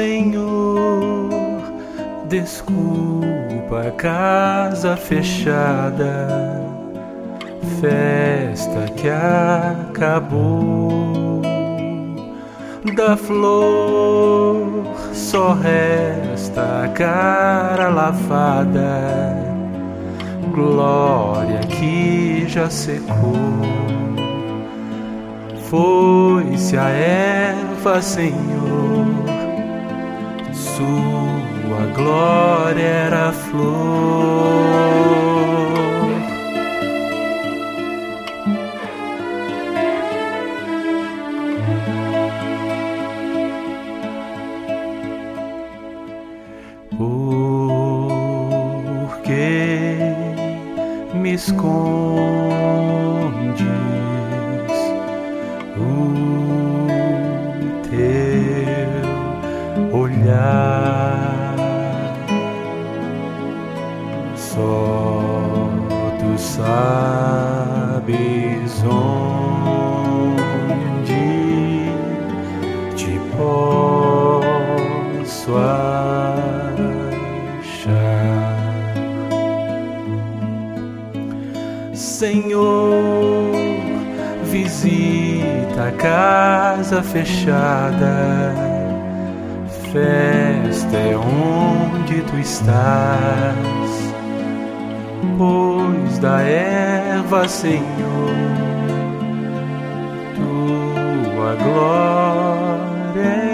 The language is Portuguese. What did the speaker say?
Senhor, desculpa a casa fechada, festa que acabou. Da flor só resta a cara lavada, glória que já secou. Foi-se a erva, Senhor, sua glória era a flor. Por que me escondes o teu olhar? Só tu sabes onde te posso achar. Senhor, visita a casa fechada, festa é onde tu estás, pois da erva, Senhor, tua glória